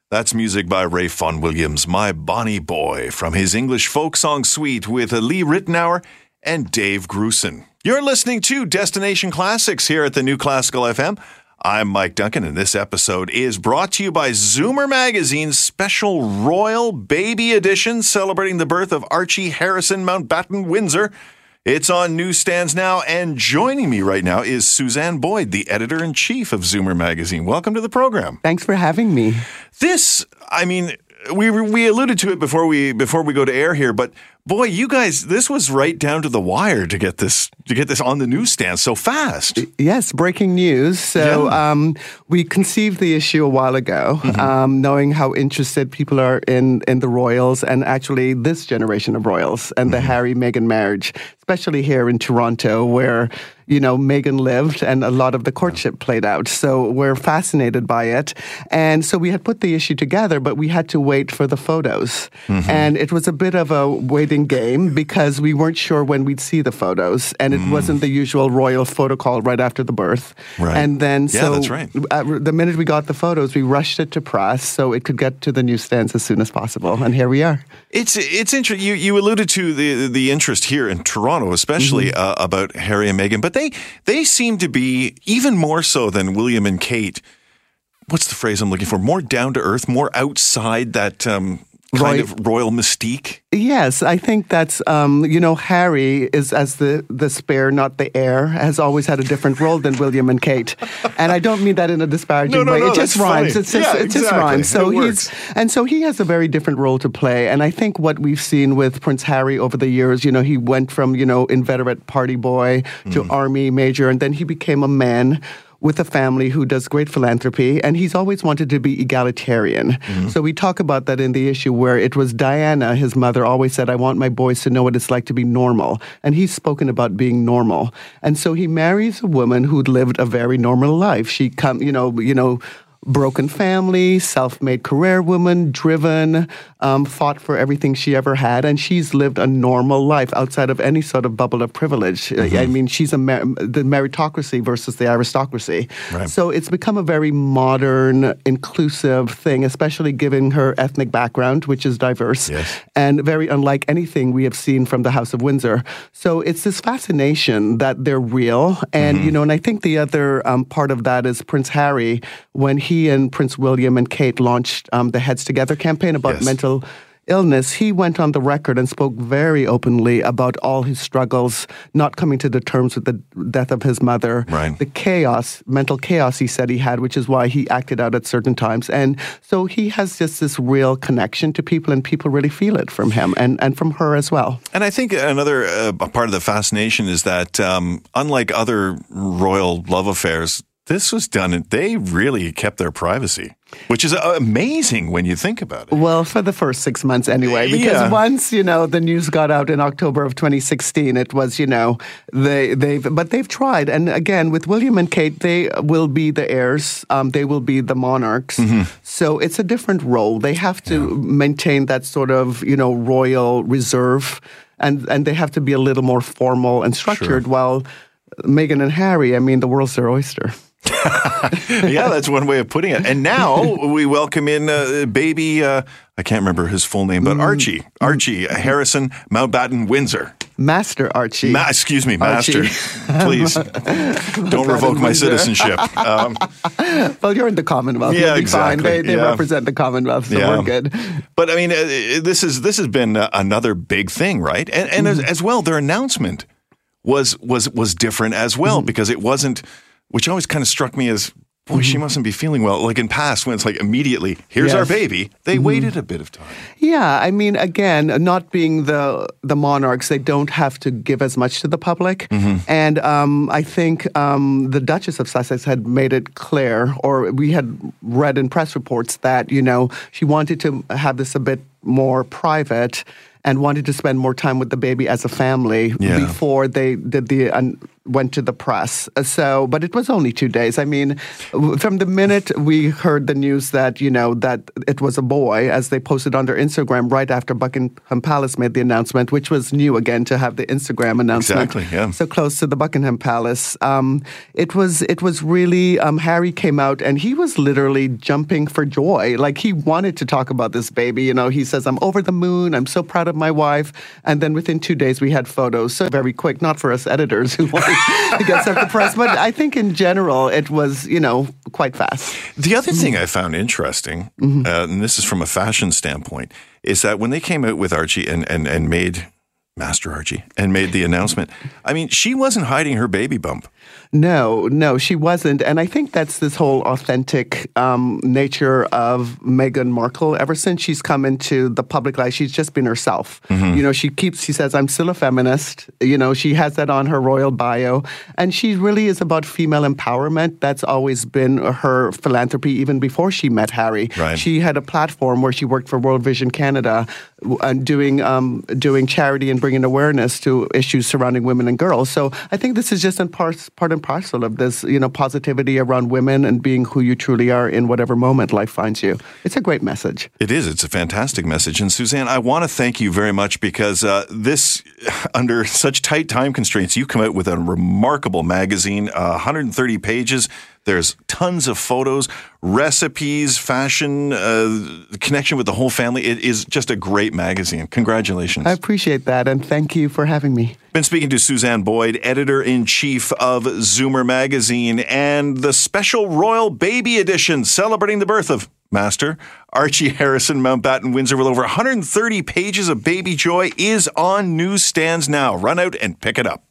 That's music by Ray Vaughan Williams, My Bonnie Boy, from his English folk song suite with Lee Ritenour and Dave Grusin. You're listening to Destination Classics here at the New Classical FM. I'm Mike Duncan, and this episode is brought to you by Zoomer Magazine's special Royal Baby Edition celebrating the birth of Archie Harrison Mountbatten Windsor. It's on newsstands now, and joining me right now is Suzanne Boyd, the editor-in-chief of Zoomer Magazine. Welcome to the program. Thanks for having me. We alluded to it before we go to air here, but boy, you guys, this was right down to the wire to get this on the newsstand so fast. Yes, breaking news. So we conceived the issue a while ago, knowing how interested people are in the royals and actually this generation of royals and the Harry-Meghan marriage, especially here in Toronto, where Meghan lived and a lot of the courtship played out. So we're fascinated by it. And so we had put the issue together, but we had to wait for the photos. And it was a bit of a waiting game because we weren't sure when we'd see the photos. And it wasn't the usual royal photo call right after the birth. Right. And then, that's right. The minute we got the photos, we rushed it to press so it could get to the newsstands as soon as possible. And here we are. It's interesting. You alluded to the interest here in Toronto, especially about Harry and Meghan, but they seem to be, even more so than William and Kate, what's the phrase I'm looking for? More down to earth, more outside that kind of royal mystique? Yes, I think that's, Harry is as the spare, not the heir, has always had a different role than William and Kate. And I don't mean that in a disparaging way. It just rhymes. It just rhymes. So he has a very different role to play. And I think what we've seen with Prince Harry over the years, he went from, inveterate party boy to army major, and then he became a man with a family who does great philanthropy, and he's always wanted to be egalitarian. So we talk about that in the issue where it was Diana, his mother, always said, I want my boys to know what it's like to be normal. And he's spoken about being normal. And so he marries a woman who'd lived a very normal life. She broken family, self-made career woman, driven, fought for everything she ever had, and she's lived a normal life outside of any sort of bubble of privilege. I mean, she's the meritocracy versus the aristocracy. Right. So it's become a very modern, inclusive thing, especially given her ethnic background, which is diverse, and very unlike anything we have seen from the House of Windsor. So it's this fascination that they're real, and and I think the other part of that is Prince Harry, when he and Prince William and Kate launched the Heads Together campaign about mental illness, he went on the record and spoke very openly about all his struggles, not coming to the terms with the death of his mother, the mental chaos he said he had, which is why he acted out at certain times. And so he has just this real connection to people, and people really feel it from him and from her as well. And I think another part of the fascination is that unlike other royal love affairs, this was done, and they really kept their privacy, which is amazing when you think about it. Well, for the first 6 months anyway, because once, the news got out in October of 2016, it was, they've tried. And again, with William and Kate, they will be the heirs. They will be the monarchs. So it's a different role. They have to maintain that sort of, royal reserve, and they have to be a little more formal and structured, while Meghan and Harry, the world's their oyster. That's one way of putting it. And now we welcome in baby, I can't remember his full name, but Archie Harrison Mountbatten Windsor. Master Archie. Excuse me, Master. Please, don't revoke my citizenship. Well, you're in the Commonwealth. Yeah, exactly. They represent the Commonwealth, so we're good. But this has been another big thing, right? And as well, their announcement was different as well, because it wasn't, which always kind of struck me as, boy, she mustn't be feeling well. Like in past, when it's like immediately, here's our baby. They waited a bit of time. Yeah, again, not being the monarchs, they don't have to give as much to the public. And I think the Duchess of Sussex had made it clear, or we had read in press reports that, she wanted to have this a bit more private and wanted to spend more time with the baby as a family before they did the went to the press. But it was only 2 days. I mean, from the minute we heard the news that, that it was a boy, as they posted on their Instagram right after Buckingham Palace made the announcement, which was new again to have the Instagram announcement so close to the Buckingham Palace. It was really, Harry came out and he was literally jumping for joy. Like, he wanted to talk about this baby. He says, I'm over the moon. I'm so proud of my wife. And then within 2 days, we had photos. So very quick, not for us editors who wanted to get stuff to press. But I think in general, it was, quite fast. The other thing I found interesting, and this is from a fashion standpoint, is that when they came out with Archie and made Master Archie and made the announcement, I mean, she wasn't hiding her baby bump. No, she wasn't. And I think that's this whole authentic nature of Meghan Markle. Ever since she's come into the public life, she's just been herself. She says, I'm still a feminist. She has that on her royal bio. And she really is about female empowerment. That's always been her philanthropy, even before she met Harry. Right. She had a platform where she worked for World Vision Canada, doing charity and bringing awareness to issues surrounding women and girls. So I think this is just part and parcel of this, positivity around women and being who you truly are in whatever moment life finds you. It's a great message. It is. It's a fantastic message. And Suzanne, I want to thank you very much because this, under such tight time constraints, you come out with a remarkable magazine, 130 pages. There's tons of photos, recipes, fashion, connection with the whole family. It is just a great magazine. Congratulations. I appreciate that, and thank you for having me. Been speaking to Suzanne Boyd, editor-in-chief of Zoomer Magazine, and the special Royal Baby Edition celebrating the birth of Master Archie Harrison Mountbatten Windsor, with over 130 pages of baby joy, is on newsstands now. Run out and pick it up.